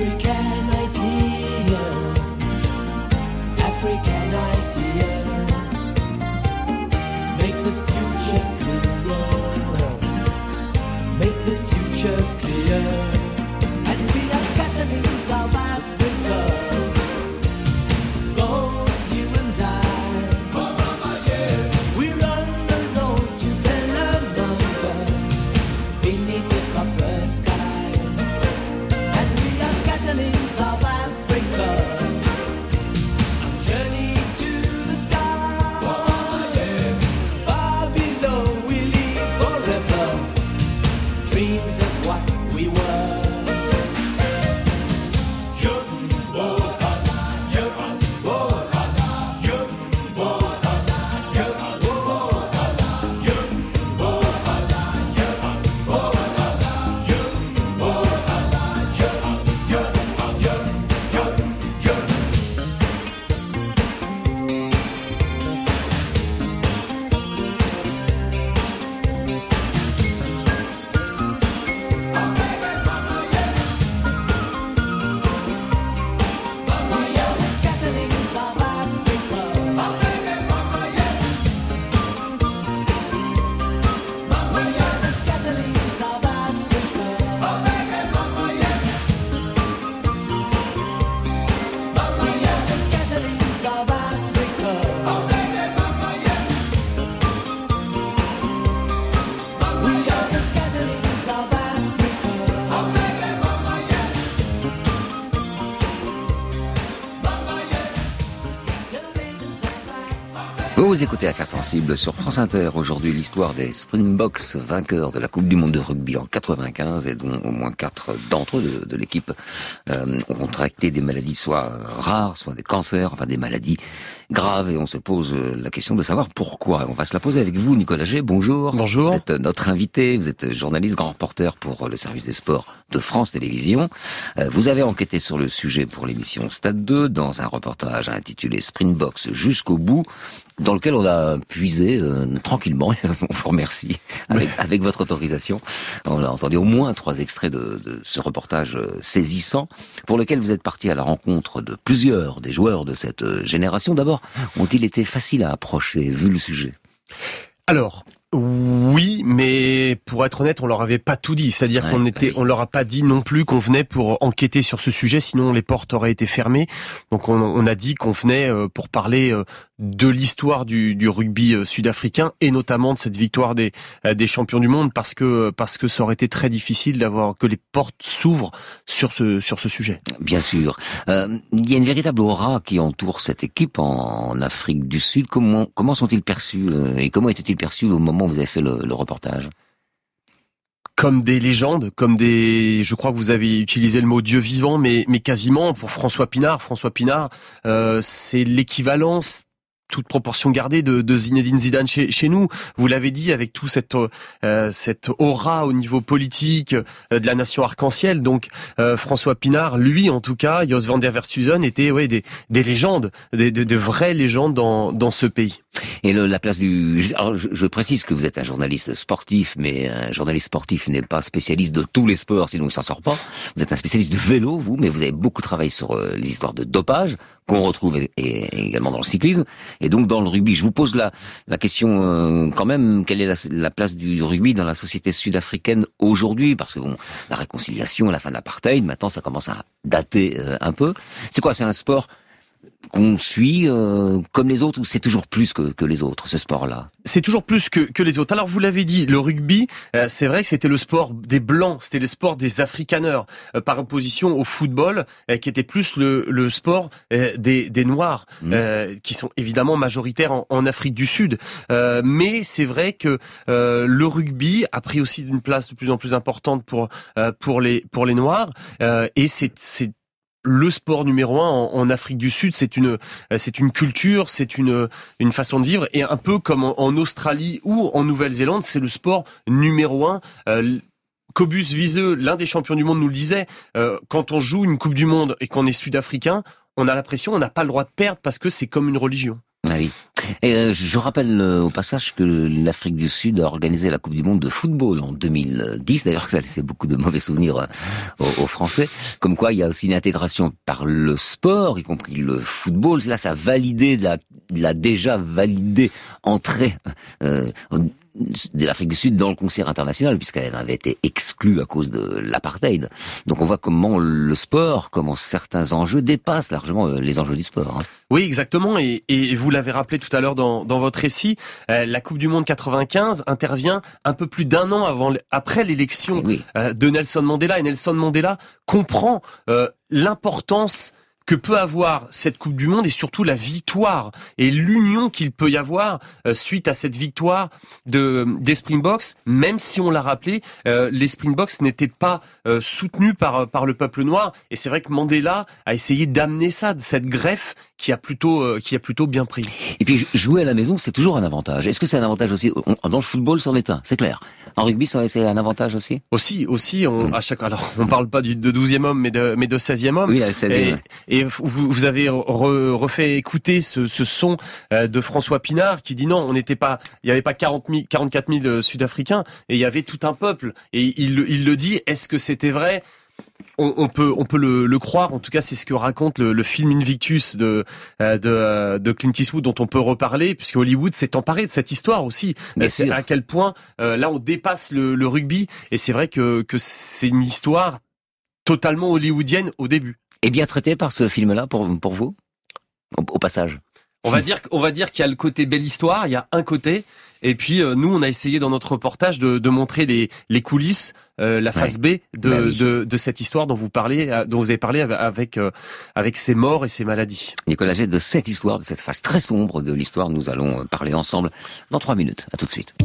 African idea, African idea, make the future clear, make the future clear, and we are scatterings of Africa, both you and I, oh mama, yeah. We run the road to Belamanga, beneath the copper sky, and we are scatterings of Africa, on journey to the sky, oh mama, yeah. Far below we live forever, dreams of what we were. Vous écoutez Affaires sensibles sur France Inter. Aujourd'hui, l'histoire des Springboks, vainqueurs de la Coupe du Monde de rugby en quatre-vingt-quinze, et dont au moins quatre d'entre eux de, de l'équipe euh, ont contracté des maladies soit rares, soit des cancers, enfin des maladies graves. Et on se pose la question de savoir pourquoi. On va se la poser avec vous, Nicolas G. Bonjour. Bonjour. Vous êtes notre invité. Vous êtes journaliste, grand reporter pour le service des sports de France Télévisions. Euh, vous avez enquêté sur le sujet pour l'émission Stade deux dans un reportage intitulé Springboks jusqu'au bout, dans lequel on a puisé euh, tranquillement, on vous remercie, avec, avec votre autorisation. On a entendu au moins trois extraits de, de ce reportage euh, saisissant, pour lequel vous êtes parti à la rencontre de plusieurs des joueurs de cette euh, génération. D'abord, ont-ils été faciles à approcher, vu le sujet ? Alors, oui, mais pour être honnête, on leur avait pas tout dit. C'est-à-dire ouais, qu'on était, oui. on leur a pas dit non plus qu'on venait pour enquêter sur ce sujet, sinon les portes auraient été fermées. Donc on, on a dit qu'on venait pour parler de l'histoire du, du rugby sud-africain et notamment de cette victoire des, des champions du monde, parce que parce que ça aurait été très difficile d'avoir que les portes s'ouvrent sur ce sur ce sujet. Bien sûr, euh, il y a une véritable aura qui entoure cette équipe en, en Afrique du Sud. Comment comment sont-ils perçus euh, et comment étaient-ils perçus au moment où vous avez fait le, le reportage ? Comme des légendes, comme des, je crois que vous avez utilisé le mot Dieu vivant, mais mais quasiment pour François Pinard. François Pinard, euh, c'est l'équivalence, toute proportion gardée, de, de Zinedine Zidane chez, chez nous. Vous l'avez dit, avec tout cette euh, cette aura au niveau politique euh, de la nation arc-en-ciel. Donc euh, François Pinard, lui en tout cas, Jos van der Versuzen, étaient ouais des des légendes, des de, de vraies légendes dans dans ce pays. Et le, la place du... Alors, je, je précise que vous êtes un journaliste sportif, mais un journaliste sportif n'est pas spécialiste de tous les sports, sinon il s'en sort pas. Vous êtes un spécialiste de vélo, vous, mais vous avez beaucoup travaillé sur euh, les histoires de dopage, qu'on retrouve et, et également dans le cyclisme, et donc dans le rugby. Je vous pose la, la question euh, quand même, quelle est la, la place du rugby dans la société sud-africaine aujourd'hui ? Parce que bon, la réconciliation, la fin de l'apartheid, maintenant ça commence à dater euh, un peu. C'est quoi ? C'est un sport qu'on suit euh, comme les autres, ou c'est toujours plus que, que les autres, ce sport-là ? C'est toujours plus que, que les autres. Alors vous l'avez dit, le rugby, euh, c'est vrai que c'était le sport des Blancs, c'était le sport des Afrikaners, euh, par opposition au football, euh, qui était plus le, le sport euh, des, des Noirs, mmh. euh, qui sont évidemment majoritaires en, en Afrique du Sud. Euh, mais c'est vrai que euh, le rugby a pris aussi une place de plus en plus importante pour, euh, pour, les, pour les Noirs, euh, et c'est... c'est le sport numéro un en, en Afrique du Sud. C'est une, c'est une culture, c'est une, une façon de vivre, et un peu comme en, en Australie ou en Nouvelle-Zélande, c'est le sport numéro un. Euh, Cobus Wiese, l'un des champions du monde, nous le disait, euh, quand on joue une Coupe du Monde et qu'on est sud-africain, on a l'impression qu'on n'a pas le droit de perdre parce que c'est comme une religion. Ah oui. Et euh, je rappelle euh, au passage que l'Afrique du Sud a organisé la Coupe du Monde de football en deux mille dix. D'ailleurs, ça a laissé beaucoup de mauvais souvenirs euh, aux, aux Français. Comme quoi, il y a aussi une intégration par le sport, y compris le football. Là, ça a validé de la, de la déjà validée entrée euh, de l'Afrique du Sud dans le concert international, puisqu'elle avait été exclue à cause de l'apartheid. Donc on voit comment le sport, comment certains enjeux dépassent largement les enjeux du sport. Hein. Oui, exactement. Et, et vous l'avez rappelé tout à l'heure dans, dans votre récit, euh, la Coupe du Monde quatre-vingt-quinze intervient un peu plus d'un an avant, après l'élection oui. euh, de Nelson Mandela. Et Nelson Mandela comprend euh, l'importance que peut avoir cette Coupe du Monde et surtout la victoire et l'union qu'il peut y avoir euh, suite à cette victoire de des Springboks, même si on l'a rappelé, euh, les Springboks n'étaient pas euh, soutenus par par le peuple noir, et c'est vrai que Mandela a essayé d'amener ça, cette greffe qui a plutôt euh, qui a plutôt bien pris. Et puis jouer à la maison, c'est toujours un avantage. Est-ce que c'est un avantage aussi dans le football? C'en est un, c'est clair. En rugby, c'est un avantage aussi. Aussi, aussi, on, mmh. à chaque, alors on parle pas du de douzième homme, mais de mais de seizième homme. Oui, la seizième. Et, et vous, vous avez re, refait écouter ce, ce son de François Pinard qui dit non, on n'était pas, il y avait pas quarante mille, quarante-quatre mille Sud-Africains, et il y avait tout un peuple. Et il, il le dit. Est-ce que c'était vrai? On, on peut, on peut le, le croire. En tout cas, c'est ce que raconte le, le film Invictus de, de, de Clint Eastwood, dont on peut reparler, puisque Hollywood s'est emparé de cette histoire aussi. Bien c'est sûr. À quel point euh, là on dépasse le, le rugby, et c'est vrai que, que c'est une histoire totalement hollywoodienne au début. Et bien traité par ce film-là pour pour vous, au, au passage. On va dire, on va dire qu'il y a le côté belle histoire, il y a un côté. Et puis euh, nous, on a essayé dans notre reportage de, de montrer les, les coulisses, euh, la face ouais. B de, bah oui. de, de cette histoire dont vous parlez, dont vous avez parlé avec euh, avec ces morts et ces maladies. Nicolas Gette, de cette histoire, de cette face très sombre de l'histoire, nous allons parler ensemble dans trois minutes. À tout de suite.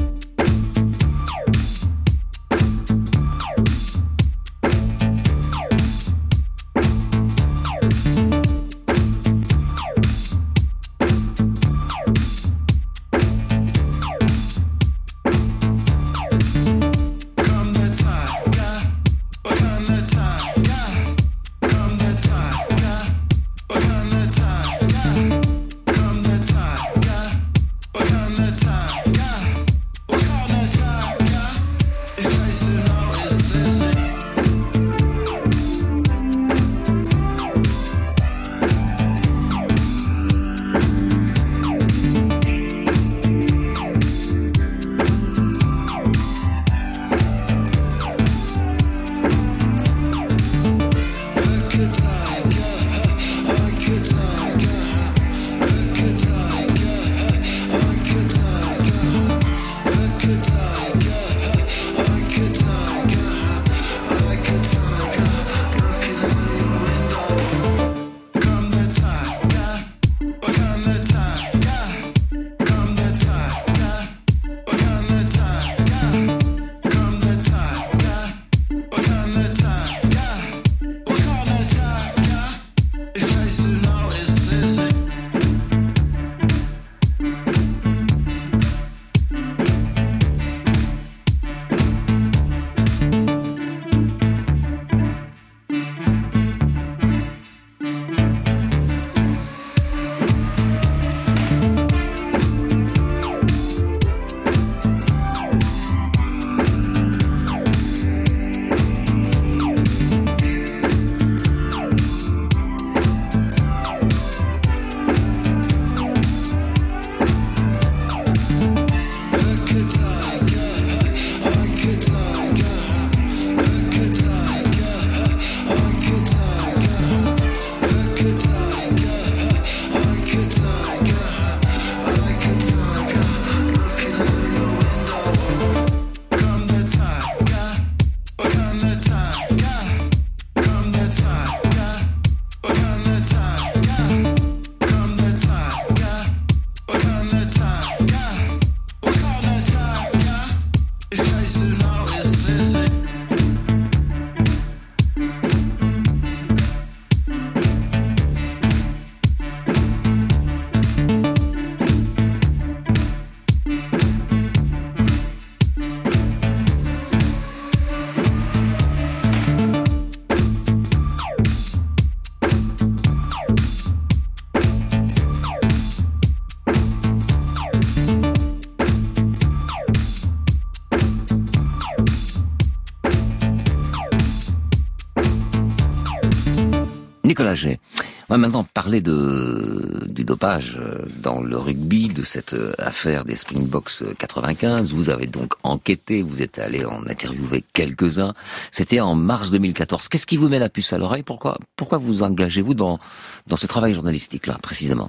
Nicolas Jay, on va maintenant parler de, du dopage dans le rugby, de cette affaire des Springboks quatre-vingt-quinze. Vous avez donc enquêté, vous êtes allé en interviewer quelques-uns. C'était en mars deux mille quatorze. Qu'est-ce qui vous met la puce à l'oreille? Pourquoi, pourquoi vous engagez-vous dans, dans ce travail journalistique-là, précisément?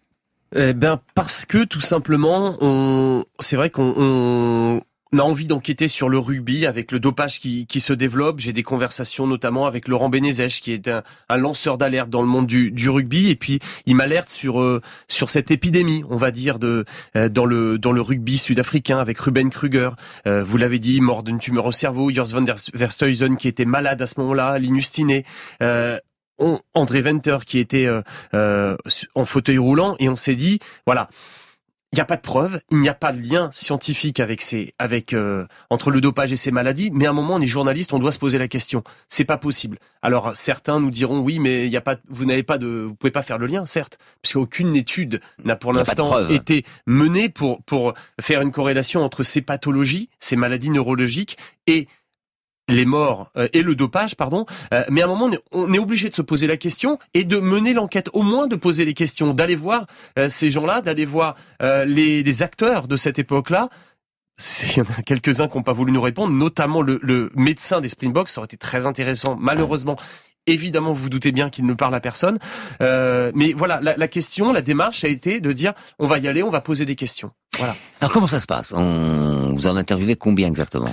Eh ben, parce que, tout simplement, on, c'est vrai qu'on, on, On a envie d'enquêter sur le rugby avec le dopage qui, qui se développe. J'ai des conversations notamment avec Laurent Benezech, qui est un, un lanceur d'alerte dans le monde du, du rugby, et puis il m'alerte sur euh, sur cette épidémie, on va dire, de euh, dans le dans le rugby sud-africain avec Ruben Kruger. Euh, vous l'avez dit, mort d'une tumeur au cerveau. Jors van der Verstuyzen qui était malade à ce moment-là, Linus Tiné. Euh, on, André Venter qui était euh, euh, en fauteuil roulant, et on s'est dit, voilà. Il n'y a pas de preuve, il n'y a pas de lien scientifique avec ces, avec euh, entre le dopage et ces maladies. Mais à un moment, on est journaliste, on doit se poser la question. C'est pas possible. Alors certains nous diront oui, mais il y a pas, vous n'avez pas de, vous pouvez pas faire le lien, certes, puisqu'aucune étude n'a pour l'instant été menée pour pour faire une corrélation entre ces pathologies, ces maladies neurologiques et les morts euh, et le dopage, pardon. Euh, mais à un moment, on est obligé de se poser la question et de mener l'enquête, au moins de poser les questions, d'aller voir euh, ces gens-là, d'aller voir euh, les, les acteurs de cette époque-là. Il y en a quelques-uns qui n'ont pas voulu nous répondre, notamment le, le médecin des Springboks. Ça aurait été très intéressant, malheureusement. Évidemment, vous vous doutez bien qu'il ne parle à personne. Euh, mais voilà, la, la question, la démarche a été de dire, on va y aller, on va poser des questions. Voilà. Alors comment ça se passe? On... Vous en interviewez combien exactement?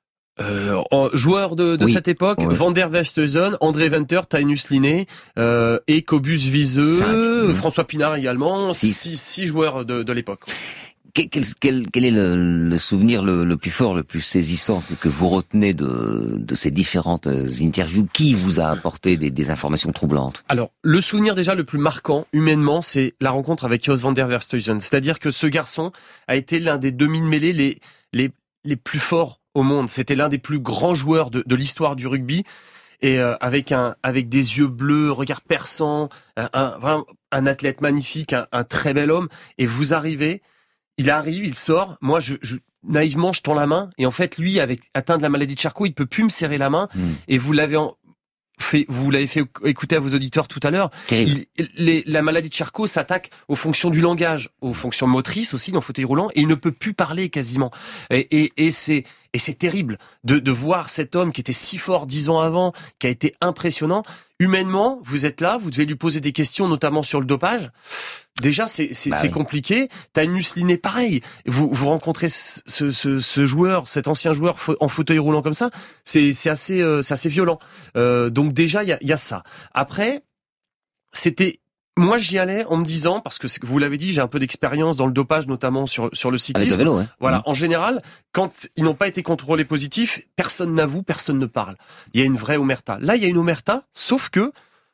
Euh, joueurs de, de oui. cette époque, oui. Van der Westhuizen, André Venter, Tainus Linné, euh, et Cobus Viseux, mmh. François Pinard également, six, six, six joueurs de, de l'époque. Quel, quel, quel est le, le souvenir le, le plus fort, le plus saisissant que, que vous retenez de, de ces différentes interviews? Qui vous a apporté des, des informations troublantes? Alors, le souvenir déjà le plus marquant, humainement, c'est la rencontre avec Jos van der Westhuizen. C'est-à-dire que ce garçon a été l'un des demi-mêlés les, les, les plus forts au monde. C'était l'un des plus grands joueurs de, de l'histoire du rugby, et euh, avec un avec des yeux bleus, regard perçant, un, un, vraiment un athlète magnifique, un, un très bel homme. Et vous arrivez, il arrive, il sort. Moi, je, je naïvement, je tends la main, et en fait, lui, avec atteint de la maladie de Charcot, il peut plus me serrer la main. Mmh. Et vous l'avez en, fait, vous l'avez fait écouter à vos auditeurs tout à l'heure. Il, les, la maladie de Charcot s'attaque aux fonctions du langage, aux fonctions motrices aussi dans le fauteuil roulant, et il ne peut plus parler quasiment. Et, et, et c'est Et c'est terrible de, de voir cet homme qui était si fort dix ans avant, qui a été impressionnant. Humainement, vous êtes là, vous devez lui poser des questions, notamment sur le dopage. Déjà, c'est, c'est, bah c'est oui. compliqué. Tainus Linné, pareil. Vous, vous rencontrez ce, ce, ce joueur, cet ancien joueur en fauteuil roulant comme ça, c'est, c'est assez, euh, c'est assez violent. Euh, donc déjà, il y a, y a ça. Après, c'était... Moi, j'y allais en me disant, parce que vous l'avez dit, j'ai un peu d'expérience dans le dopage, notamment sur sur le cyclisme. Avec le vélo, ouais. Voilà. Mmh. En général, quand ils n'ont pas été contrôlés positifs, personne n'avoue, personne ne parle. Il y a une vraie omerta. Là, il y a une omerta, sauf que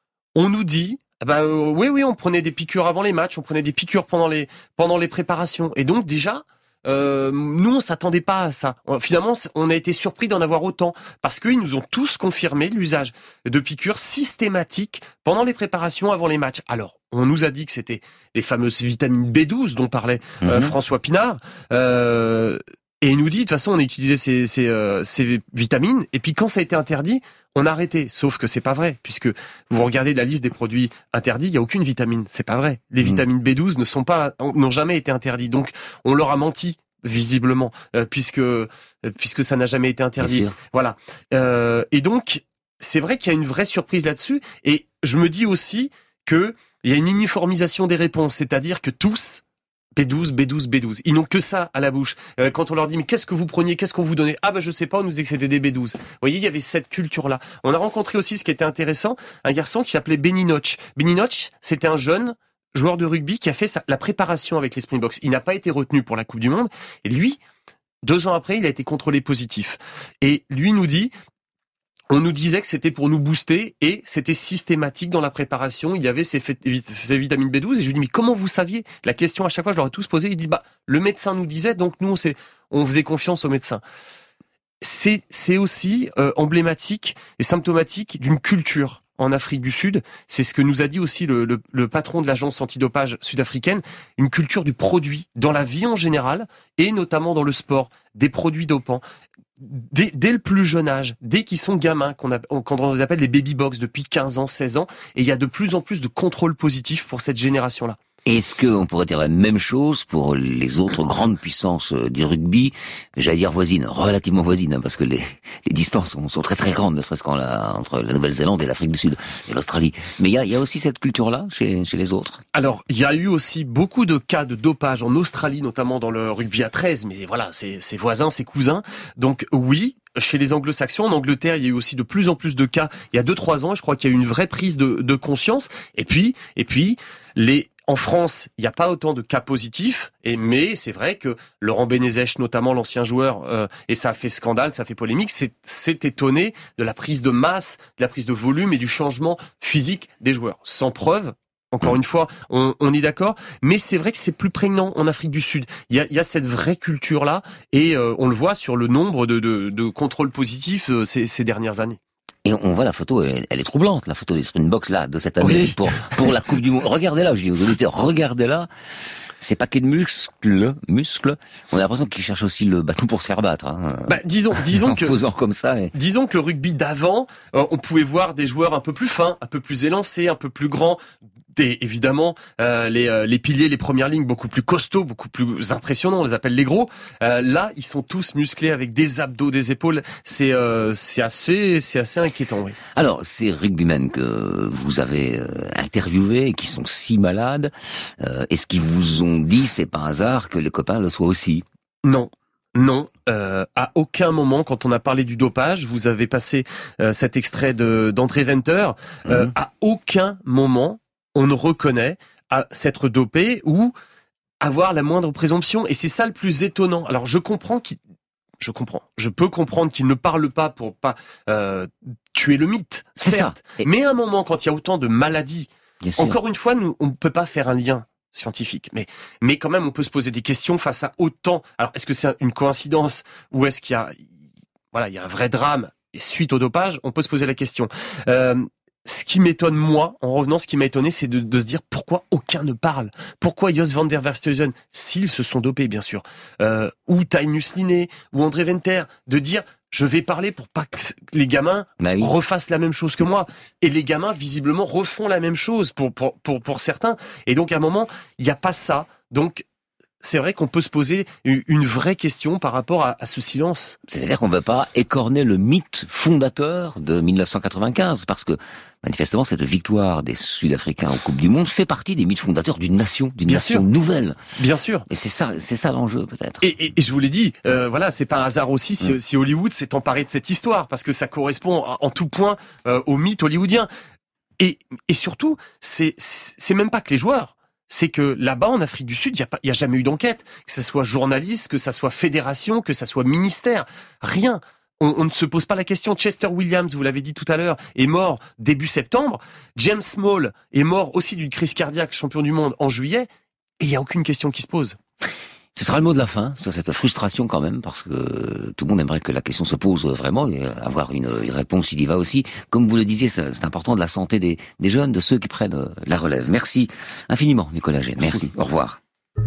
on nous dit, bah euh, oui, oui, on prenait des piqûres avant les matchs, on prenait des piqûres pendant les pendant les préparations, et donc déjà. Euh, nous, on s'attendait pas à ça. Finalement, on a été surpris d'en avoir autant, parce qu'ils nous ont tous confirmé l'usage de piqûres systématiques pendant les préparations avant les matchs. Alors, on nous a dit que c'était les fameuses vitamines B douze dont parlait euh, mmh. François Pinard. Euh, et il nous dit, de toute façon, on a utilisé ces, ces, euh, ces vitamines, et puis quand ça a été interdit, on a arrêté. Sauf que c'est pas vrai, puisque vous regardez la liste des produits interdits, il y a aucune vitamine. C'est pas vrai. Les mmh. vitamines B douze ne sont pas, n'ont jamais été interdites. Donc, on leur a menti, visiblement, euh, puisque, euh, puisque ça n'a jamais été interdit. Voilà. Euh, et donc, c'est vrai qu'il y a une vraie surprise là-dessus. Et je me dis aussi que il y a une uniformisation des réponses, c'est-à-dire que tous, B douze, B douze, B douze. Ils n'ont que ça à la bouche. Euh, quand on leur dit, mais qu'est-ce que vous preniez, qu'est-ce qu'on vous donnait? Ah ben je sais pas, on nous disait que c'était des B douze. Vous voyez, il y avait cette culture-là. On a rencontré aussi, ce qui était intéressant, un garçon qui s'appelait Benny Notch. Benny Notch, c'était un jeune joueur de rugby qui a fait sa, la préparation avec les Springboks. Il n'a pas été retenu pour la Coupe du Monde. Et lui, deux ans après, il a été contrôlé positif. Et lui nous dit... On nous disait que c'était pour nous booster, et c'était systématique dans la préparation. Il y avait ces, ces vitamines B douze, et je lui dis, mais comment vous saviez? La question à chaque fois, je leur ai tous posé. Ils disent, bah, le médecin nous disait, donc nous, on, s'est, on faisait confiance au médecin. C'est, c'est aussi euh, emblématique et symptomatique d'une culture en Afrique du Sud. C'est ce que nous a dit aussi le, le, le patron de l'agence antidopage sud-africaine, une culture du produit dans la vie en général, et notamment dans le sport, des produits dopants. dès, dès le plus jeune âge, dès qu'ils sont gamins, qu'on a, quand on les appelle les baby box depuis quinze ans, seize ans, et il y a de plus en plus de contrôle positif pour cette génération-là. Est-ce qu'on pourrait dire la même chose pour les autres grandes puissances du rugby, j'allais dire voisines, relativement voisines, hein, parce que les, les distances sont, sont très très grandes, ne serait-ce qu'en la, entre la Nouvelle-Zélande et l'Afrique du Sud et l'Australie. Mais il y a, y a aussi cette culture-là chez, chez les autres. Alors, il y a eu aussi beaucoup de cas de dopage en Australie, notamment dans le rugby à treize, mais voilà, c'est ses voisins, ses cousins. Donc oui, chez les anglo-saxons, en Angleterre, il y a eu aussi de plus en plus de cas. Il y a deux trois ans, je crois qu'il y a eu une vraie prise de, de conscience. Et puis, et puis, les En France, il n'y a pas autant de cas positifs, et mais c'est vrai que Laurent Benezech, notamment l'ancien joueur, euh, et ça a fait scandale, ça a fait polémique, c'est, c'est étonné de la prise de masse, de la prise de volume et du changement physique des joueurs. Sans preuve, encore une fois, on, on est d'accord, mais c'est vrai que c'est plus prégnant en Afrique du Sud. Il y a, il y a cette vraie culture-là, et euh, on le voit sur le nombre de, de, de contrôles positifs euh, ces, ces dernières années. Et on voit la photo, elle, elle est troublante, la photo des Springboks là de cette année oui. pour pour la Coupe du Monde. Regardez-la, je dis aux auditeurs, regardez-la. Ces paquets de muscles, muscles. On a l'impression qu'ils cherchent aussi le bâton pour se faire battre. Hein. Bah, disons, disons en que faisant comme ça. Et... Disons que le rugby d'avant, euh, on pouvait voir des joueurs un peu plus fins, un peu plus élancés, un peu plus grands. Des, évidemment, euh, les, euh, les piliers, les premières lignes, beaucoup plus costauds, beaucoup plus impressionnants. On les appelle les gros. Euh, là, ils sont tous musclés avec des abdos, des épaules. C'est, euh, c'est assez, c'est assez inquiétant. Oui. Alors, ces rugbymen que vous avez euh, interviewés et qui sont si malades, euh, est-ce qu'ils vous ont dit, c'est par hasard, que les copains le soient aussi? Non. Non, euh, à aucun moment, quand on a parlé du dopage, vous avez passé euh, cet extrait de, d'André Venter, euh, mmh. à aucun moment, on ne reconnaît à s'être dopé ou avoir la moindre présomption. Et c'est ça le plus étonnant. Alors, je comprends qu'il... Je comprends. Je peux comprendre qu'il ne parle pas pour pas euh, tuer le mythe, c'est certes. Ça. Et... Mais à un moment, quand il y a autant de maladies, Bien sûr. Encore une fois, nous, on ne peut pas faire un lien scientifique. Mais, mais quand même, on peut se poser des questions face à autant. Alors, est-ce que c'est une coïncidence ou est-ce qu'il y a, voilà, il y a un vrai drame et suite au dopage? On peut se poser la question. Euh, Ce qui m'étonne, moi, en revenant, ce qui m'a étonné, c'est de, de se dire pourquoi aucun ne parle. Pourquoi Jos van der Verstuyven, s'ils se sont dopés, bien sûr, euh, ou Tynus Linné, ou André Venter, de dire je vais parler pour pas que les gamins bah oui. refassent la même chose que moi. Et les gamins, visiblement, refont la même chose pour pour pour, pour certains. Et donc, à un moment, il n'y a pas ça. Donc, c'est vrai qu'on peut se poser une vraie question par rapport à, à ce silence. C'est-à-dire qu'on ne veut pas écorner le mythe fondateur de mille neuf cent quatre-vingt-quinze, parce que manifestement cette victoire des Sud-Africains en Coupe du Monde fait partie des mythes fondateurs d'une nation, d'une Bien nation sûr. nouvelle. Bien sûr. Et c'est ça, c'est ça l'enjeu peut-être. Et, et, et je vous l'ai dit, euh, voilà, c'est pas un hasard aussi si, mmh. si Hollywood s'est emparé de cette histoire, parce que ça correspond en tout point euh, au mythe hollywoodien. Et, et surtout, c'est, c'est même pas que les joueurs. C'est que là-bas, en Afrique du Sud, il n'y a, pas, il y a jamais eu d'enquête. Que ce soit journaliste, que ça soit fédération, que ça soit ministère. Rien. On, on ne se pose pas la question. Chester Williams, vous l'avez dit tout à l'heure, est mort début septembre. James Small est mort aussi d'une crise cardiaque, champion du monde, en juillet. Et il n'y a aucune question qui se pose. Ce sera le mot de la fin, sur cette frustration quand même, parce que tout le monde aimerait que la question se pose vraiment et avoir une, une réponse, il y va aussi. Comme vous le disiez, c'est important de la santé des, des jeunes, de ceux qui prennent la relève. Merci infiniment, Nicolas Gène. Merci. Au revoir.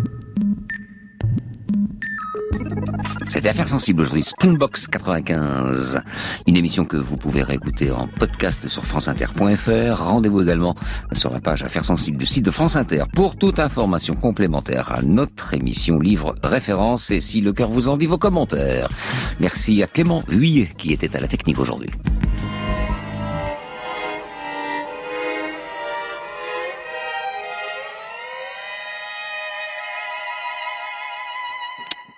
C'était Affaires sensibles aujourd'hui, Springboks quatre-vingt-quinze. Une émission que vous pouvez réécouter en podcast sur franceinter point f r. Rendez-vous également sur la page Affaires sensibles du site de France Inter pour toute information complémentaire à notre émission Livre Référence et si le cœur vous en dit vos commentaires. Merci à Clément Huillet qui était à la technique aujourd'hui.